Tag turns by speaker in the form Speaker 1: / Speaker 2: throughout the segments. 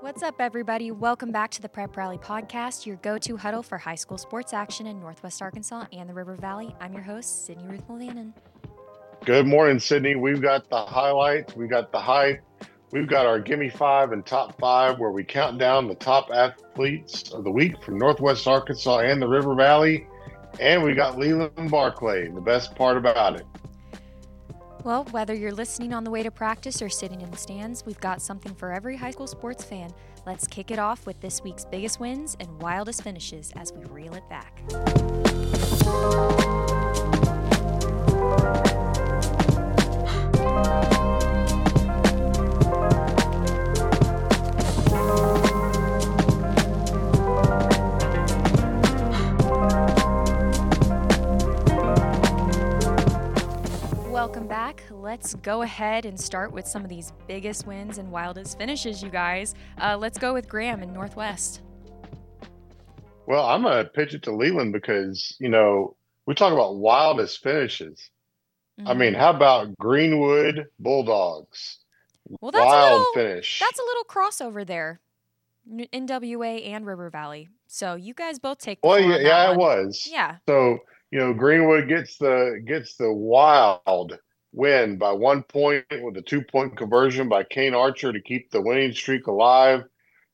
Speaker 1: What's up, everybody? Welcome back to the Prep Rally Podcast, your go-to huddle for high school sports action in Northwest Arkansas and the River Valley. I'm your host, Sydney Ruth Mulvannon.
Speaker 2: Good morning, Sydney. We've got the highlights. We got the hype. We've got our Gimme Five and Top Five, where we count down the top athletes of the week from Northwest Arkansas and the River Valley. And we got Leland Barclay, the best part about it.
Speaker 1: Well, whether you're listening on the way to practice or sitting in the stands, we've got something for every high school sports fan. Let's kick it off with this week's biggest wins and wildest finishes as we reel it back. Welcome back. Let's go ahead and start with some of these biggest wins and wildest finishes, you guys. Let's go with Graham in Northwest.
Speaker 2: Well, I'm going to pitch it to Leland because, we talk about wildest finishes. I mean, how about Greenwood Bulldogs?
Speaker 1: Well,
Speaker 2: Wild finish.
Speaker 1: That's a little crossover there. NWA and River Valley. So you guys both take the floor on that one.
Speaker 2: It was.
Speaker 1: Yeah.
Speaker 2: So, Greenwood gets the wild win by 1 point with a 2-point conversion by Kane Archer to keep the winning streak alive.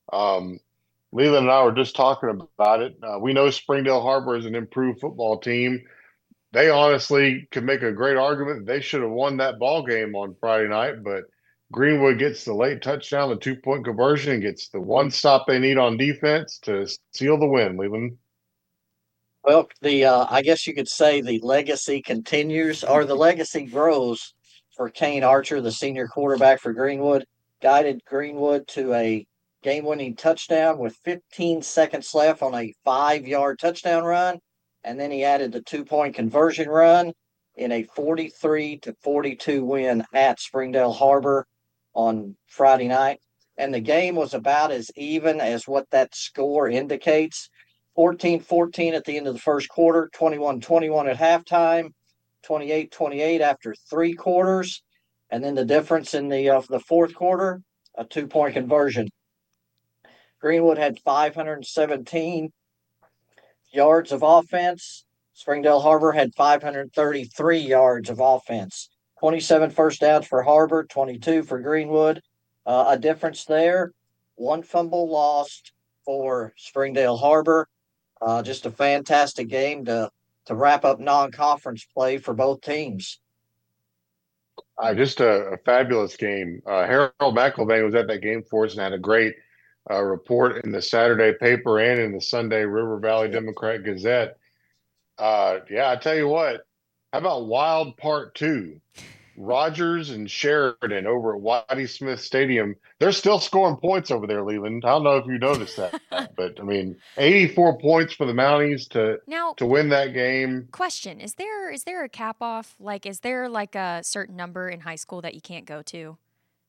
Speaker 2: Leland and I were just talking about it. We know Springdale Harbor is an improved football team. They honestly could make a great argument that they should have won that ball game on Friday night, but Greenwood gets the late touchdown, the 2-point conversion, and gets the one stop they need on defense to seal the win, Leland.
Speaker 3: Well, I guess you could say the legacy continues, or the legacy grows for Kane Archer, the senior quarterback for Greenwood. Guided Greenwood to a game-winning touchdown with 15 seconds left on a 5-yard touchdown run, and then he added the 2-point conversion run in a 43-42 win at Springdale Harbor on Friday night. And the game was about as even as what that score indicates. 14-14 at the end of the first quarter, 21-21 at halftime, 28-28 after 3 quarters, and then the difference in the fourth quarter, a 2-point conversion. Greenwood had 517 yards of offense. Springdale Harbor had 533 yards of offense. 27 first downs for Harbor, 22 for Greenwood. A difference there, 1 fumble lost for Springdale Harbor. Just a fantastic game to wrap up non-conference play for both teams.
Speaker 2: Just a fabulous game. Harold McIlvain was at that game for us and had a great report in the Saturday paper and in the Sunday River Valley Democrat Gazette. I tell you what, how about Wild Part 2? Rogers and Sheridan over at Whitey Smith Stadium. They're still scoring points over there, Leland. I don't know if you noticed that, but 84 points for the Mounties to win that game.
Speaker 1: Question: Is there a cap off? Is there a certain number in high school that you can't go to?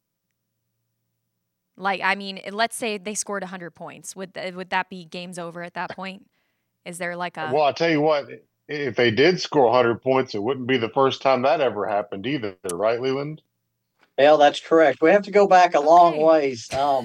Speaker 1: Let's say they scored 100 points. Would that be game's over at that point? Is there
Speaker 2: Well, I'll tell you what. If they did score 100 points, it wouldn't be the first time that ever happened either, right, Leland?
Speaker 3: Well, that's correct. We have to go back a long ways.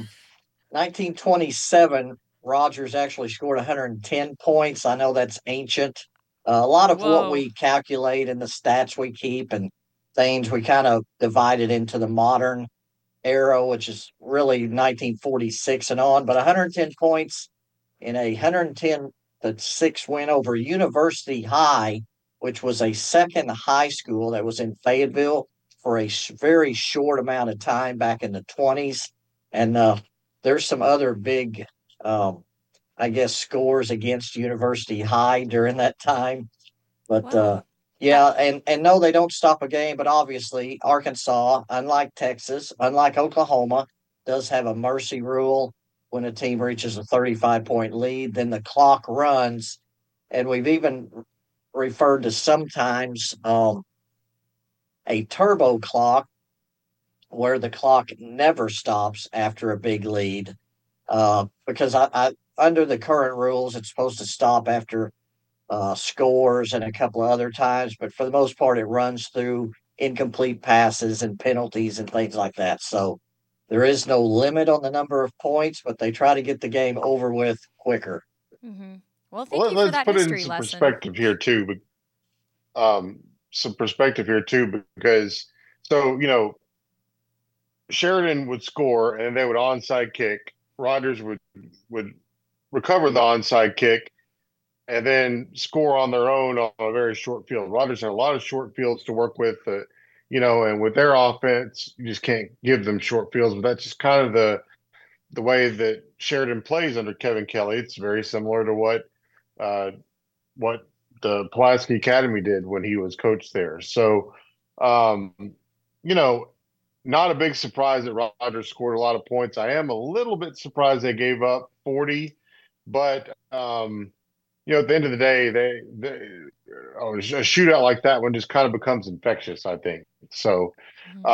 Speaker 3: 1927, Rogers actually scored 110 points. I know that's ancient. A lot of what we calculate and the stats we keep and things, we kind of divided into the modern era, which is really 1946 and on. But 110 points in a 110-6 win over University High, which was a second high school that was in Fayetteville for a very short amount of time back in the 20s. And there's some other big, scores against University High during that time. But, and no, they don't stop a game. But obviously, Arkansas, unlike Texas, unlike Oklahoma, does have a mercy rule. When a team reaches a 35-point lead, then the clock runs. And we've even referred to sometimes a turbo clock where the clock never stops after a big lead. Because under the current rules, it's supposed to stop after scores and a couple of other times. But for the most part, it runs through incomplete passes and penalties and things like that. So There is no limit on the number of points, but they try to get the game over with quicker.
Speaker 1: Mm-hmm. Well, thank you for
Speaker 2: Let's
Speaker 1: that
Speaker 2: put it in
Speaker 1: history
Speaker 2: some
Speaker 1: lesson.
Speaker 2: perspective here too. Because Sheridan would score and they would onside kick. Rogers would recover the onside kick and then score on their own on a very short field. Rogers had a lot of short fields to work with, and with their offense, you just can't give them short fields. But that's just kind of the way that Sheridan plays under Kevin Kelly. It's very similar to what the Pulaski Academy did when he was coach there. So, um, you know, not a big surprise that Rogers scored a lot of points. I am a little bit surprised they gave up 40, but at the end of the day, a shootout like that one just kind of becomes infectious, I think. So,
Speaker 1: Mm-hmm.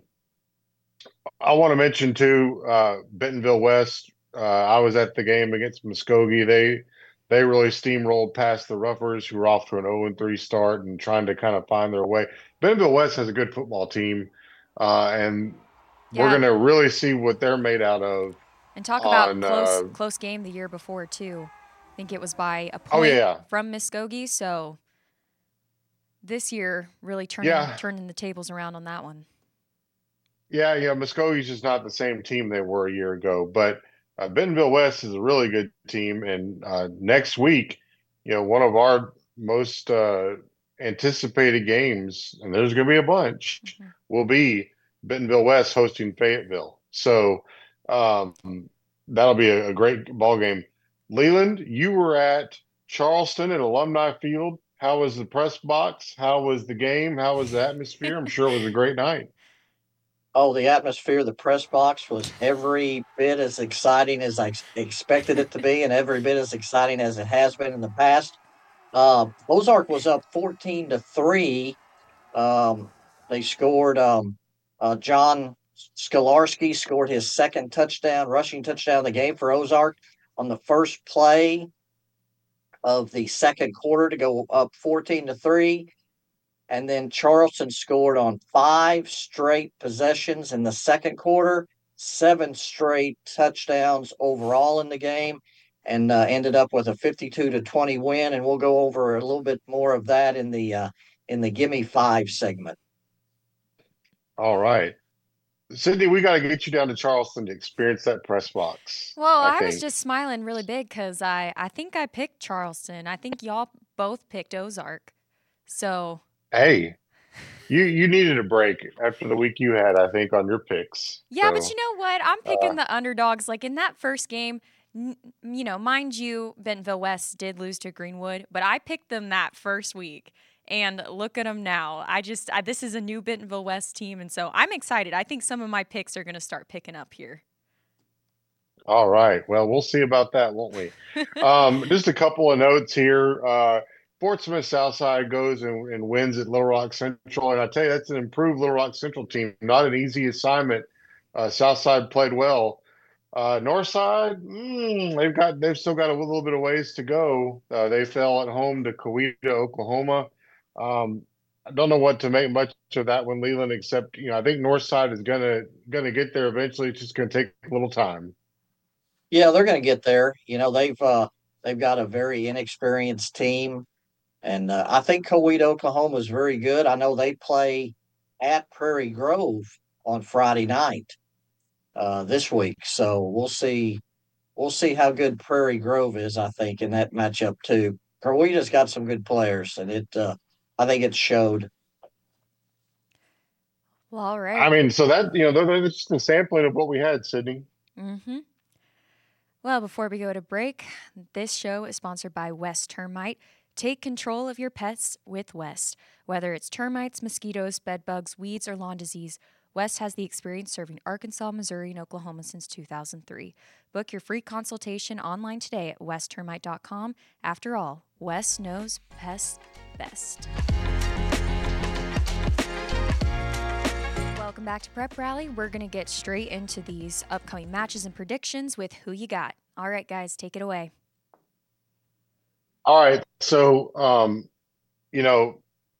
Speaker 2: I want to mention too, Bentonville West. I was at the game against Muskogee. They really steamrolled past the Roughers, who were off to an 0-3 start and trying to kind of find their way. Bentonville West has a good football team, and we're going to really see what they're made out of.
Speaker 1: And talk about close game the year before too. I think it was by a point from Muskogee. So this year, really turning the tables around on that one.
Speaker 2: Yeah, Muskogee's just not the same team they were a year ago, but Bentonville West is a really good team. And next week, one of our most anticipated games, and there's going to be a bunch, will be Bentonville West hosting Fayetteville. So that'll be a great ball game. Leland, you were at Charleston at Alumni Field. How was the press box? How was the game? How was the atmosphere? I'm sure it was a great night.
Speaker 3: Oh, the atmosphere, the press box was every bit as exciting as I expected it to be, and every bit as exciting as it has been in the past. Ozark was up 14-3. They scored. John Skolarski scored his second rushing touchdown of the game for Ozark on the first play of the second quarter to go up 14-3. And then Charleston scored on 5 straight possessions in the second quarter, 7 straight touchdowns overall in the game, and ended up with a 52-20 win. And we'll go over a little bit more of that in the Gimme 5 segment.
Speaker 2: All right. Cindy, we got to get you down to Charleston to experience that press box.
Speaker 1: Well, I was just smiling really big because I think I picked Charleston. I think y'all both picked Ozark. So...
Speaker 2: Hey, you needed a break after the week you had, I think, on your picks.
Speaker 1: Yeah, but you know what? I'm picking the underdogs. Like in that first game, mind you, Bentonville West did lose to Greenwood, but I picked them that first week. And look at them now. This is a new Bentonville West team, and so I'm excited. I think some of my picks are going to start picking up here.
Speaker 2: All right. Well, we'll see about that, won't we? Just a couple of notes here. Fort Smith Southside goes and wins at Little Rock Central. And I tell you, that's an improved Little Rock Central team. Not an easy assignment. Southside played well. Northside, they've still got a little bit of ways to go. They fell at home to Coweta, Oklahoma. I don't know what to make much of that one, Leland, except I think Northside is gonna get there eventually. It's just gonna take a little time.
Speaker 3: Yeah, they're gonna get there. They've got a very inexperienced team. And I think Coweta, Oklahoma is very good. I know they play at Prairie Grove on Friday night this week. So we'll see how good Prairie Grove is, I think, in that matchup too. Coweta's got some good players, and I think it showed.
Speaker 1: Well, all right.
Speaker 2: I mean, so that, that's just a sampling of what we had, Sydney.
Speaker 1: Mm-hmm. Well, before we go to break, this show is sponsored by West Termite. Take control of your pets with West. Whether it's termites, mosquitoes, bedbugs, weeds, or lawn disease, West has the experience serving Arkansas, Missouri, and Oklahoma since 2003. Book your free consultation online today at westtermite.com. After all, West knows pests best. Welcome back to Prep Rally. We're going to get straight into these upcoming matches and predictions with Who You Got. All right, guys, take it away.
Speaker 2: All right. So,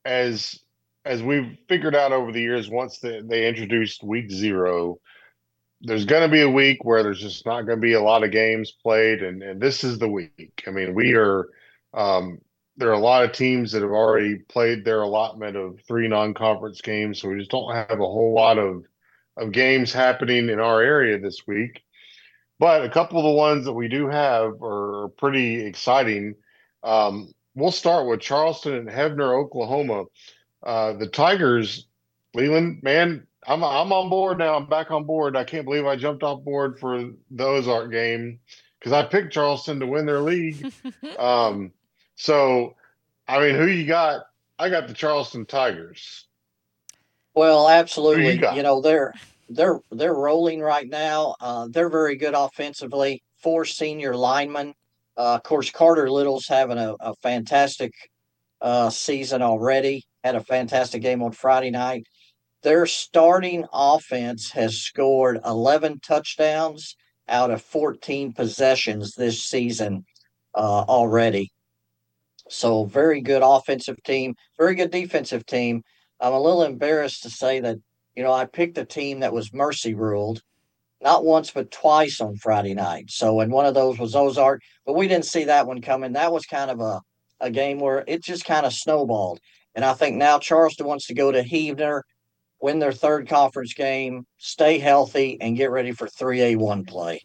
Speaker 2: as we've figured out over the years, once they introduced week 0, there's going to be a week where there's just not going to be a lot of games played, and this is the week. I mean, there are a lot of teams that have already played their allotment of 3 non-conference games, so we just don't have a whole lot of games happening in our area this week. But a couple of the ones that we do have are pretty exciting. We'll start with Charleston and Hebner, Oklahoma. The Tigers, Leland, man, I'm on board now. I'm back on board. I can't believe I jumped off board for the Ozark game because I picked Charleston to win their league. Um, so, I mean, who you got? I got the Charleston Tigers.
Speaker 3: Well,
Speaker 2: Who you
Speaker 3: absolutely.
Speaker 2: got?
Speaker 3: They're rolling right now. They're very good offensively. 4 senior linemen. Of course, Carter Little's having a fantastic season already. Had a fantastic game on Friday night. Their starting offense has scored 11 touchdowns out of 14 possessions this season already. So, very good offensive team, very good defensive team. I'm a little embarrassed to say that, I picked a team that was mercy ruled, not once, but twice on Friday night. So, and one of those was Ozark, but we didn't see that one coming. That was kind of a game where it just kind of snowballed. And I think now Charleston wants to go to Heavener, win their third conference game, stay healthy, and get ready for 3A1 play.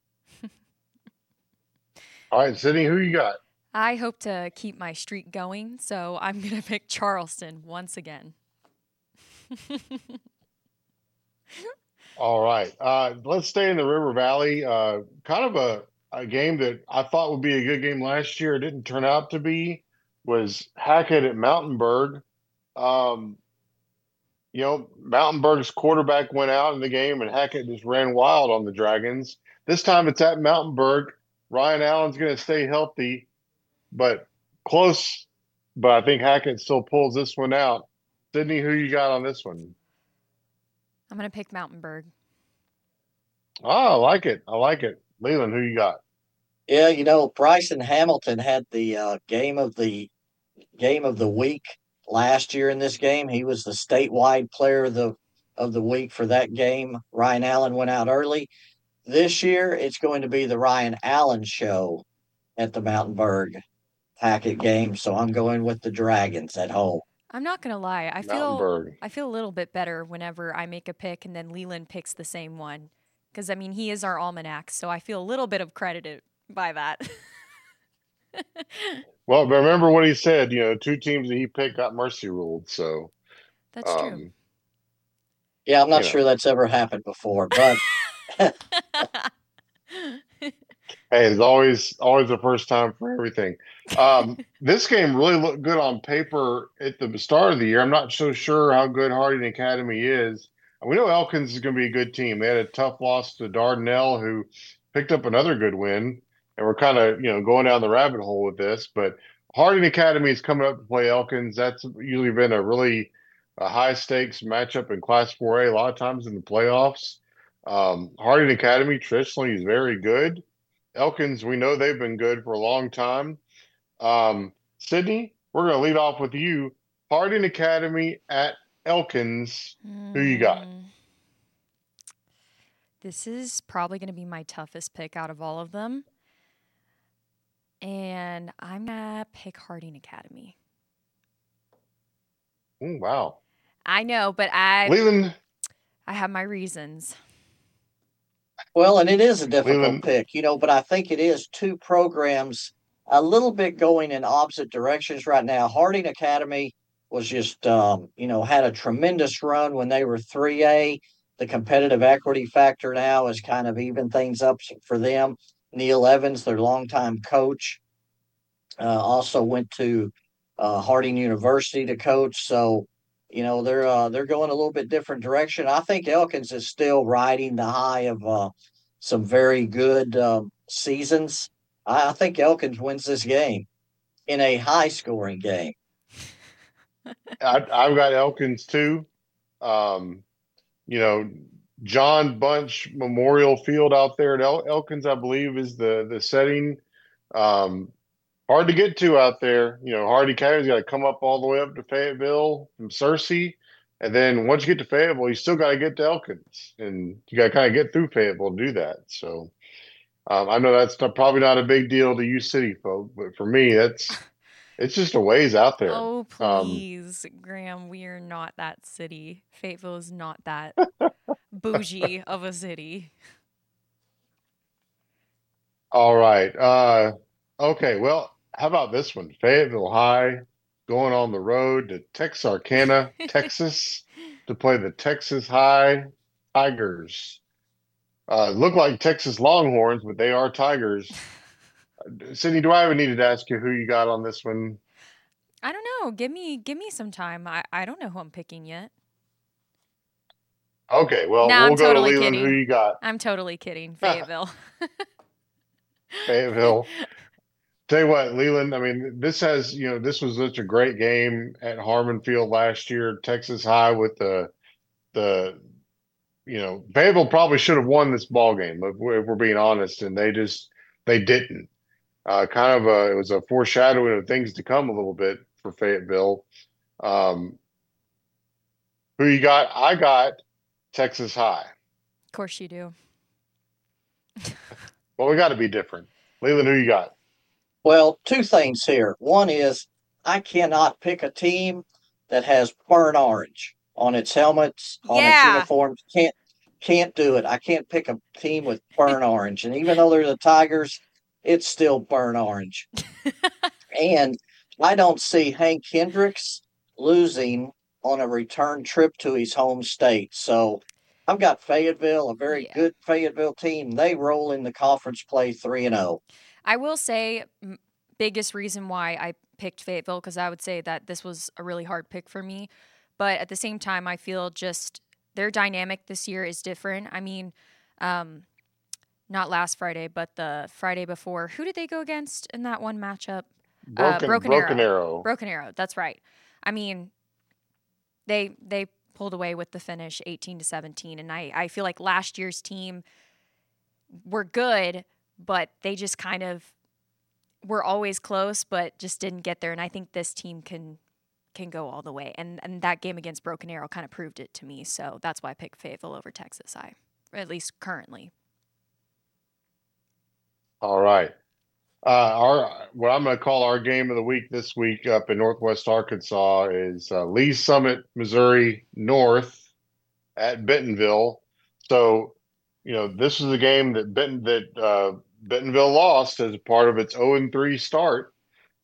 Speaker 2: All right, Sydney, who you got?
Speaker 1: I hope to keep my streak going, so I'm going to pick Charleston once again.
Speaker 2: All right. Let's stay in the River Valley. Kind of a game that I thought would be a good game last year. It didn't turn out to be. Was Hackett at Mountainburg. Um, Mountainburg's quarterback went out in the game, and Hackett just ran wild on the Dragons. This time it's at Mountainburg. Ryan Allen's going to stay healthy, but close. But I think Hackett still pulls this one out. Sydney, who you got on this one?
Speaker 1: I'm going to pick Mountainburg.
Speaker 2: Oh, I like it. I like it. Leland, who you got?
Speaker 3: Yeah, Bryson Hamilton had the game of the week last year in this game. He was the statewide player of the week for that game. Ryan Allen went out early. This year, it's going to be the Ryan Allen show at the Mountainburg Hackett game. So I'm going with the Dragons at home.
Speaker 1: I'm not going to lie.
Speaker 2: Mountainburg.
Speaker 1: I feel a little bit better whenever I make a pick and then Leland picks the same one. Because, I mean, he is our almanac, so I feel a little bit of credited by that.
Speaker 2: Well, but remember what he said. 2 teams that he picked got mercy ruled. So,
Speaker 1: That's true.
Speaker 3: Yeah, I'm not sure that's ever happened before, but
Speaker 2: hey, it's always a first time for everything. This game really looked good on paper at the start of the year. I'm not so sure how good Harding Academy is. We know Elkins is going to be a good team. They had a tough loss to Dardanelle, who picked up another good win. And we're kind of, going down the rabbit hole with this. But Harding Academy is coming up to play Elkins. That's usually been a really high stakes matchup in Class 4A a lot of times in the playoffs. Harding Academy traditionally is very good. Elkins, we know they've been good for a long time. Sydney, we're going to lead off with you. Harding Academy at Elkins. Who you got?
Speaker 1: This is probably going to be my toughest pick out of all of them. And I'm going to pick Harding Academy.
Speaker 2: Ooh, wow.
Speaker 1: I know, but
Speaker 2: Leland.
Speaker 1: I have my reasons.
Speaker 3: Well, and it is a difficult pick, but I think it is 2 programs a little bit going in opposite directions right now. Harding Academy was just, had a tremendous run when they were 3A. The competitive equity factor now has kind of evened things up for them. Neil Evans, their longtime coach, also went to Harding University to coach. So, they're going a little bit different direction. I think Elkins is still riding the high of some very good seasons. I think Elkins wins this game in a high-scoring game.
Speaker 2: I've got Elkins too. John Bunch Memorial Field out there at Elkins, I believe, is the setting. Hard to get to out there. Harding Academy's got to come up all the way up to Fayetteville from Searcy, And then once you get to Fayetteville, you still got to get to Elkins, and you got to kind of get through Fayetteville to do that. So I know that's probably not a big deal to you city folk, but for me, it's just a ways out there.
Speaker 1: Oh, please, Graham, we are not that city. Fayetteville is not that bougie of a city.
Speaker 2: All right. Okay. Well, how about this one? Fayetteville High going on the road to Texarkana, Texas, to play the Texas High Tigers. Look like Texas Longhorns, but they are Tigers. Sydney, do I even need to ask you who you got on this one?
Speaker 1: I don't know. Give me some time. I don't know who I'm picking yet.
Speaker 2: Okay, well,
Speaker 1: Nah,
Speaker 2: we'll
Speaker 1: I'm
Speaker 2: go
Speaker 1: totally
Speaker 2: to Leland.
Speaker 1: kidding.
Speaker 2: Who you got?
Speaker 1: I'm totally kidding. Fayetteville.
Speaker 2: Fayetteville. Tell you what, Leland, I mean, this was such a great game at Harmon Field last year, Texas High with Fayetteville probably should have won this ball game if we're being honest, and they didn't. It was a foreshadowing of things to come a little bit for Fayetteville. Who you got? I got Texas High.
Speaker 1: Of course you do.
Speaker 2: Well, we got to be different. Leland, who you got?
Speaker 3: Well, two things here. One is I cannot pick a team that has burnt orange on its helmets, on its uniforms. Can't do it. I can't pick a team with burnt orange. And even though they're the Tigers, it's still burnt orange. And I don't see Hank Hendricks losing on a return trip to his home state. So I've got Fayetteville, a very good Fayetteville team. They roll in the conference play 3-0.
Speaker 1: I will say, biggest reason why I picked Fayetteville, because I would say that this was a really hard pick for me. But at the same time, I feel just their dynamic this year is different. I mean, not last Friday, but the Friday before. Who did they go against in that one matchup?
Speaker 2: Broken Arrow.
Speaker 1: Broken Arrow. That's right. I mean, they pulled away with the finish 18-17, and I feel like last year's team were good, but they just kind of were always close, but just didn't get there. And I think this team can go all the way. And that game against Broken Arrow kind of proved it to me. So that's why I picked Fayetteville over Texas High, at least currently.
Speaker 2: All right. What I'm going to call our game of the week this week up in Northwest Arkansas is Lee's Summit, Missouri North at Bentonville. So, this was a game that Bentonville lost as a part of its 0-3 start.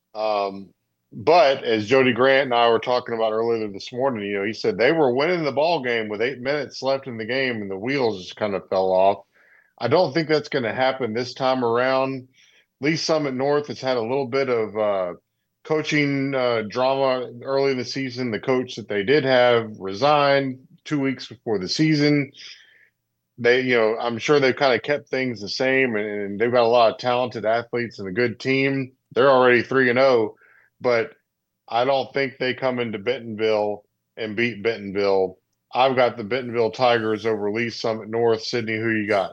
Speaker 2: But as Jody Grant and I were talking about earlier this morning, he said they were winning the ball game with 8 minutes left in the game and the wheels just kind of fell off. I don't think that's going to happen this time around. Lee's Summit North has had a little bit of coaching drama early in the season. The coach that they did have resigned 2 weeks before the season. I'm sure they've kind of kept things the same, and they've got a lot of talented athletes and a good team. They're already 3-0, but I don't think they come into Bentonville and beat Bentonville. I've got the Bentonville Tigers over Lee's Summit North. Sydney, who you got?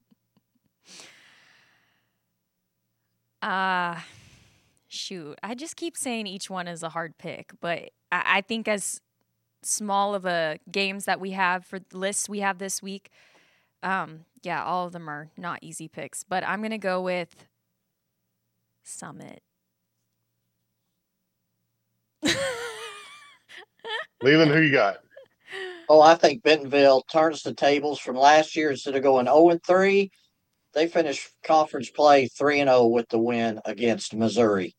Speaker 1: Shoot. I just keep saying each one is a hard pick, but I think as small of a games that we have for the lists we have this week, all of them are not easy picks, but I'm going to go with Summit.
Speaker 2: Leland, who you got?
Speaker 3: Oh, I think Bentonville turns the tables from last year. Instead of going 0-3, they finished conference play 3-0 with the win against Missouri.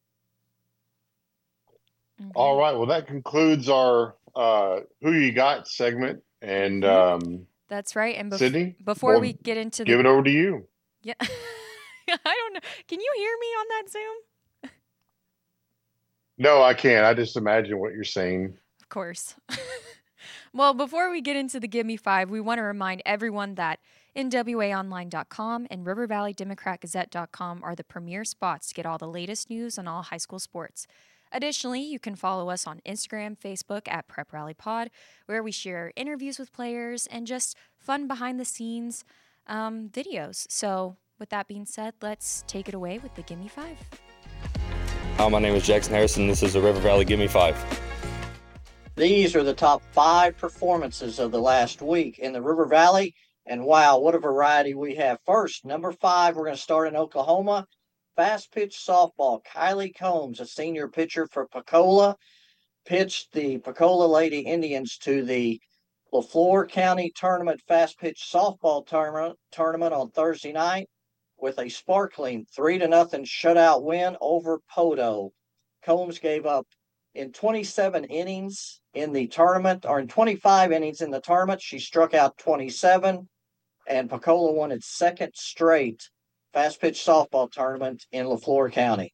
Speaker 1: Mm-hmm.
Speaker 2: All right. Well, that concludes our Who You Got segment. And
Speaker 1: that's right. And
Speaker 2: Sydney,
Speaker 1: before we get into
Speaker 2: give it over to you.
Speaker 1: Yeah. I don't know. Can you hear me on that Zoom?
Speaker 2: No, I can't. I just imagine what you're saying.
Speaker 1: Of course. Well, before we get into the Give Me 5, we want to remind everyone that NWAOnline.com and River Valley Democrat Gazette.com are the premier spots to get all the latest news on all high school sports. Additionally, you can follow us on Instagram, Facebook at Prep Rally Pod, where we share interviews with players and just fun behind-the-scenes videos. So, with that being said, let's take it away with the Give Me 5.
Speaker 4: Hi, my name is Jackson Harrison. This is the River Valley Give Me 5.
Speaker 3: These are the top 5 performances of the last week in the River Valley. And wow, what a variety we have. First, number 5, we're going to start in Oklahoma. Fast pitch softball. Kylie Combs, a senior pitcher for Pecola, pitched the Pecola Lady Indians to the LaFleur County Tournament Fast Pitch Softball Tournament on Thursday night with a sparkling 3-0 shutout win over Podo. Combs gave up in 27 innings in the tournament, or in 25 innings in the tournament. She struck out 27, and Pecola won its second straight fast pitch softball tournament in LaFleur County.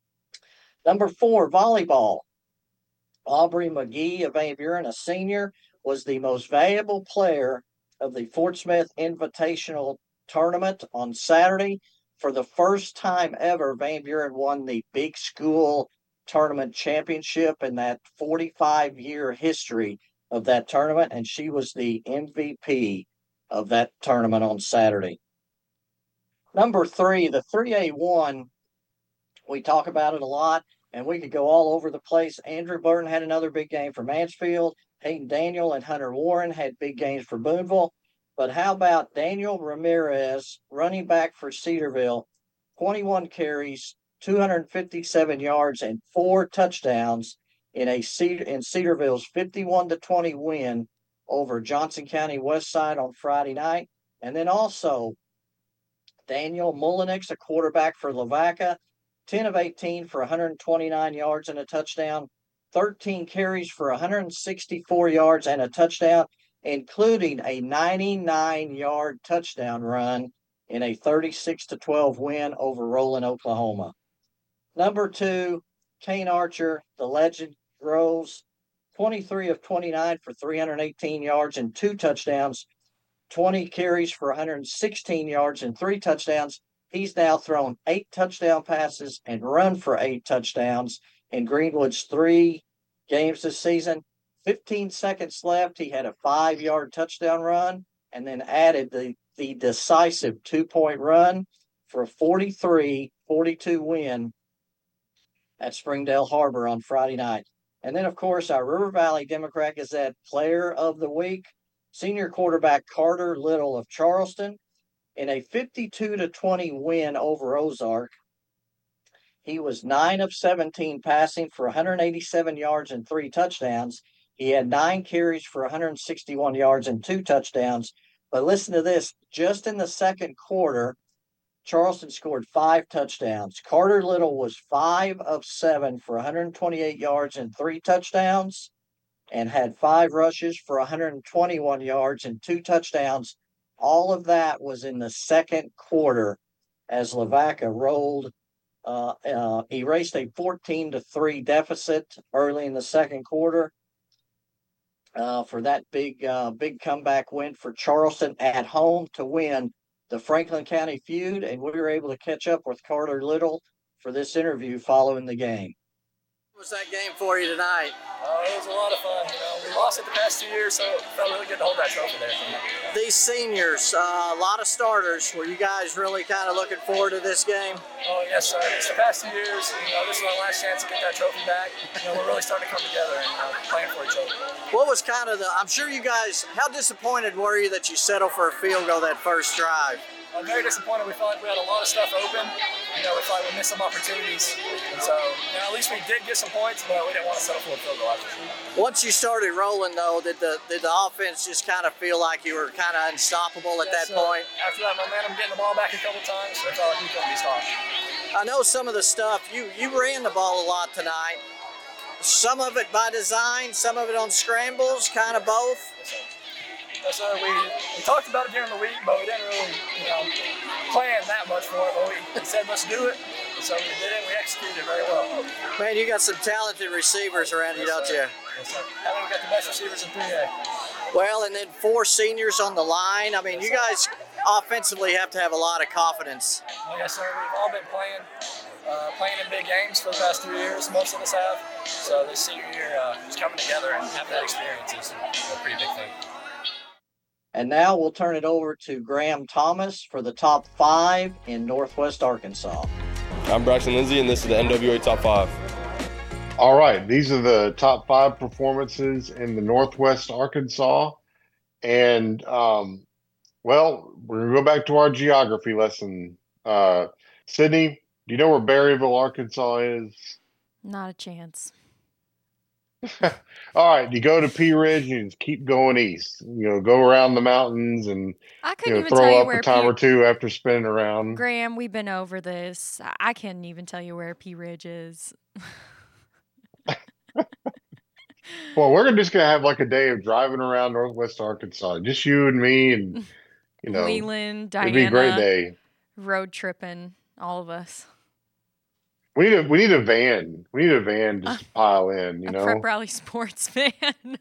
Speaker 3: Number 4, volleyball. Aubrey McGee of Van Buren, a senior, was the most valuable player of the Fort Smith Invitational Tournament on Saturday. For the first time ever, Van Buren won the Big School Tournament Championship in that 45-year history of that tournament, and she was the MVP of that tournament on Saturday. Number 3, the 3A1, we talk about it a lot, and we could go all over the place. Andrew Burton had another big game for Mansfield. Hayden Daniel and Hunter Warren had big games for Boonville. But how about Daniel Ramirez, running back for Cedarville, 21 carries, 257 yards, and 4 touchdowns in Cedarville's 51-20 win over Johnson County Westside on Friday night. And then also Daniel Mullenix, a quarterback for Lavaca, 10 of 18 for 129 yards and a touchdown, 13 carries for 164 yards and a touchdown, including a 99-yard touchdown run in a 36-12 win over Roland, Oklahoma. Number 2, Kane Archer, the legend, Groves, 23 of 29 for 318 yards and 2 touchdowns, 20 carries for 116 yards and 3 touchdowns. He's now thrown 8 touchdown passes and run for 8 touchdowns in Greenwood's 3 games this season. 15 seconds left. He had a 5-yard touchdown run and then added the decisive 2-point run for a 43-42 win at Springdale Harbor on Friday night. And then, of course, our River Valley Democrat Gazette Player of the Week, senior quarterback Carter Little of Charleston, in a 52-20 win over Ozark. He was 9 of 17 passing for 187 yards and 3 touchdowns. He had 9 carries for 161 yards and 2 touchdowns. But listen to this, just in the second quarter, Charleston scored 5 touchdowns. Carter Little was 5 of 7 for 128 yards and 3 touchdowns and had 5 rushes for 121 yards and 2 touchdowns. All of that was in the second quarter as Lavaca erased a 14-3 deficit early in the second quarter for that big comeback win for Charleston at home to win the Franklin County feud. And we were able to catch up with Carter Little for this interview following the game. What was that game for you tonight?
Speaker 4: It was a lot of fun. We lost it the past 2 years, so it felt really good to hold that trophy there.
Speaker 3: These seniors, a lot of starters. Were you guys really kind of looking forward to this game?
Speaker 4: Oh, yes, sir. It's the past 2 years. This is our last chance to get that trophy back. We're really starting to come together and playing for each other.
Speaker 3: What was kind of I'm sure you guys, how disappointed were you that you settled for a field goal that first drive?
Speaker 4: I'm very disappointed. We felt like we had a lot of stuff open. We felt like we missed some opportunities. And so, at least we did get some points, but we didn't want to settle for a field goal.
Speaker 3: Once you started rolling, though, did the offense just kind of feel like you were kind of unstoppable at that point?
Speaker 4: After that momentum, getting the ball back a couple times, I felt like we couldn't be stopped.
Speaker 3: I know some of the stuff, you ran the ball a lot tonight. Some of it by design, some of it on scrambles, kind of both.
Speaker 4: Yes, sir. We talked about it during the week, but we didn't really, plan that much for it. But we said, let's do it. And so we did it. We executed very well.
Speaker 3: Man, you got some talented receivers around you, don't you?
Speaker 4: Yes, sir. I think we got the best receivers in 3A.
Speaker 3: Well, and then 4 seniors on the line. I mean, you guys offensively have to have a lot of confidence.
Speaker 4: Well, yes, sir. We've all been playing in big games for the past 3 years. Most of us have. So this senior year, just coming together and having that experience is a pretty big thing.
Speaker 3: And now we'll turn it over to Graham Thomas for the top 5 in Northwest Arkansas.
Speaker 5: I'm Braxton Lindsay, and this is the NWA Top 5.
Speaker 2: All right, these are the top 5 performances in the Northwest Arkansas. And well, we're gonna go back to our geography lesson. Sydney, do you know where Berryville, Arkansas is?
Speaker 1: Not a chance.
Speaker 2: All right, you go to Pea Ridge, you just keep going east. Go around the mountains and
Speaker 1: I couldn't even tell
Speaker 2: throw
Speaker 1: you
Speaker 2: up a
Speaker 1: where
Speaker 2: time or two after spinning around.
Speaker 1: Graham, we've been over this. I couldn't even tell you where Pea Ridge is.
Speaker 2: Well, we're just gonna have like a day of driving around Northwest Arkansas, just you and me, and
Speaker 1: Leland,
Speaker 2: it'd be a great
Speaker 1: Diana,
Speaker 2: day.
Speaker 1: road tripping, all of us.
Speaker 2: We need a van. We need a van just to pile in.
Speaker 1: A Prep Rally Sports fan.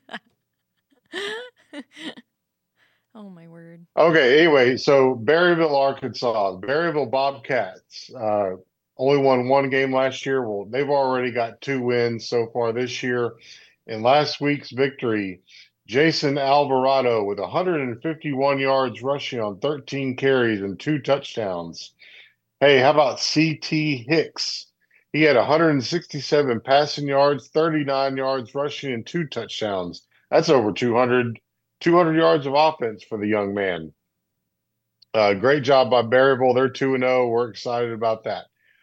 Speaker 1: Oh my word.
Speaker 2: Okay. Anyway, so Berryville, Arkansas, Berryville Bobcats only won 1 game last year. Well, they've already got 2 wins so far this year. In last week's victory, Jason Alvarado with 151 yards rushing on 13 carries and 2 touchdowns. Hey, how about C.T. Hicks? He had 167 passing yards, 39 yards rushing, and 2 touchdowns. That's over 200 yards of offense for the young man. Great job by Berryville. They're 2-0. We're excited about that.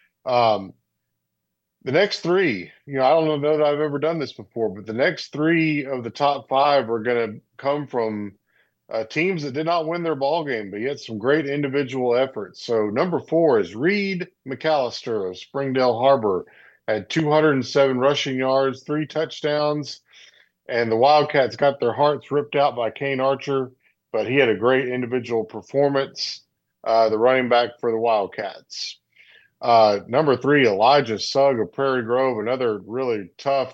Speaker 2: The next 3, I don't know that I've ever done this before, but the next 3 of the top 5 are going to come from teams that did not win their ball game, but yet some great individual efforts. So number 4 is Reed McAllister of Springdale Harbor, had 207 rushing yards, 3 touchdowns, and the Wildcats got their hearts ripped out by Kane Archer, but he had a great individual performance, the running back for the Wildcats. Number 3, Elijah Sugg of Prairie Grove, another really tough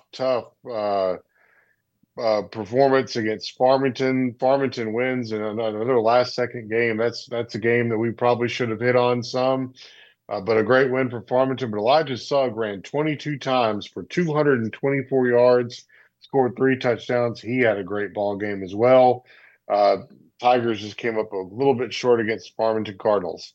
Speaker 2: performance against Farmington. Farmington wins in another last-second game. That's a game that we probably should have hit on some, but a great win for Farmington. But Elijah Sugg ran 22 times for 224 yards, scored 3 touchdowns. He had a great ball game as well. Tigers just came up a little bit short against Farmington Cardinals.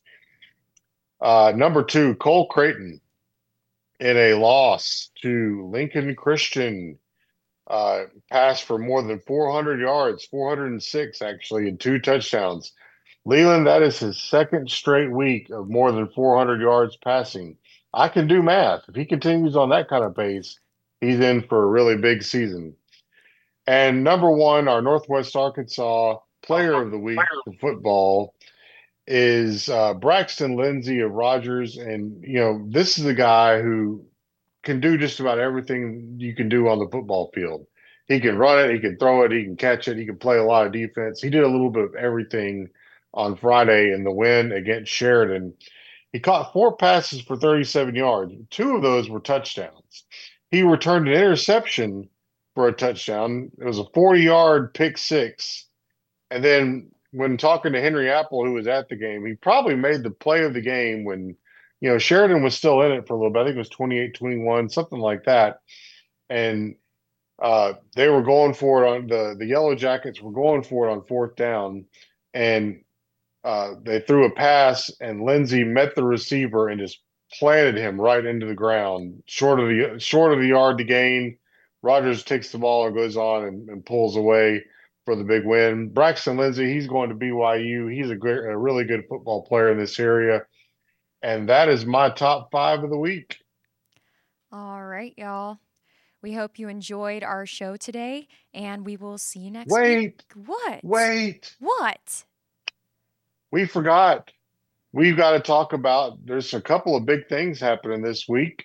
Speaker 2: Number 2, Cole Creighton in a loss to Lincoln Christian. Passed for more than 400 yards, 406 actually, and 2 touchdowns. Leland, that is his 2nd straight week of more than 400 yards passing. I can do math. If he continues on that kind of pace, he's in for a really big season. And number 1, our Northwest Arkansas Player of the Week for football is Braxton Lindsay of Rogers. And, this is a guy who can do just about everything you can do on the football field. He can run it, he can throw it, he can catch it, he can play a lot of defense. He did a little bit of everything on Friday in the win against Sheridan. He caught 4 passes for 37 yards. 2 of those were touchdowns. He returned an interception for a touchdown. It was a 40-yard pick 6. And then when talking to Henry Apple, who was at the game, he probably made the play of the game when Sheridan was still in it for a little bit. I think it was 28-21, something like that. And they were going for it on the Yellow Jackets were going for it on 4th down. And they threw a pass, and Lindsay met the receiver and just planted him right into the ground, short of the yard to gain. Rogers takes the ball and goes on and pulls away for the big win. Braxton Lindsay, he's going to BYU. He's a really good football player in this area. And that is my top 5 of the week.
Speaker 1: All right, y'all. We hope you enjoyed our show today, and we will see you next
Speaker 2: week.
Speaker 1: What?
Speaker 2: Wait.
Speaker 1: What?
Speaker 2: We forgot. We've got to talk about, there's a couple of big things happening this week.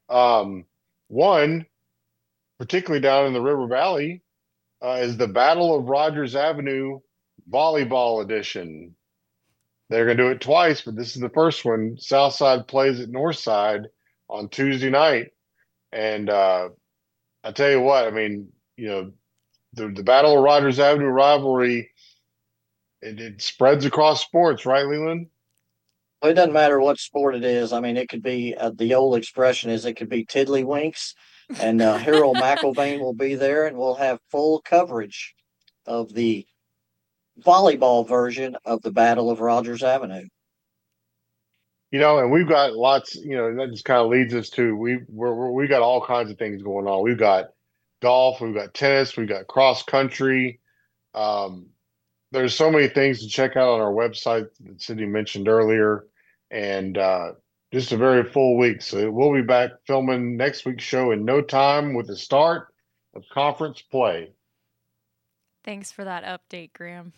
Speaker 2: One, particularly down in the River Valley, is the Battle of Rogers Avenue Volleyball Edition. They're going to do it twice, but this is the first one. Southside plays at Northside on Tuesday night. And I tell you what, the Battle of Rogers Avenue rivalry, it spreads across sports, right, Leland?
Speaker 3: Well, it doesn't matter what sport it is. It could be, the old expression is, it could be tiddlywinks. And Harold McIlvain will be there, and we'll have full coverage of the volleyball version of the Battle of Rogers Avenue.
Speaker 2: And we've got lots. That just kind of leads us to we got all kinds of things going on. We've got golf, we've got tennis, we've got cross country. There's so many things to check out on our website that Sydney mentioned earlier, and just a very full week. So we'll be back filming next week's show in no time with the start of conference play.
Speaker 1: Thanks for that update, Graham.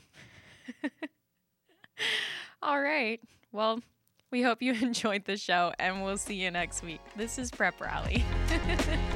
Speaker 1: All right. Well, we hope you enjoyed the show, and we'll see you next week. This is Prep Rally.